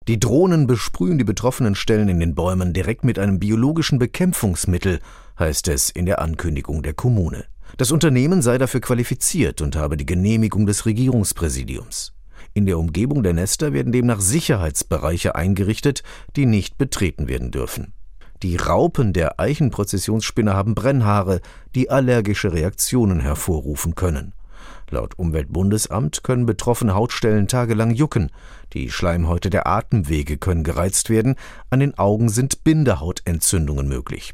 Die Drohnen besprühen die betroffenen Stellen in den Bäumen direkt mit einem biologischen Bekämpfungsmittel, heißt es in der Ankündigung der Kommune. Das Unternehmen sei dafür qualifiziert und habe die Genehmigung des Regierungspräsidiums. In der Umgebung der Nester werden demnach Sicherheitsbereiche eingerichtet, die nicht betreten werden dürfen. Die Raupen der Eichenprozessionsspinne haben Brennhaare, die allergische Reaktionen hervorrufen können. Laut Umweltbundesamt können betroffene Hautstellen tagelang jucken. Die Schleimhäute der Atemwege können gereizt werden. An den Augen sind Bindehautentzündungen möglich.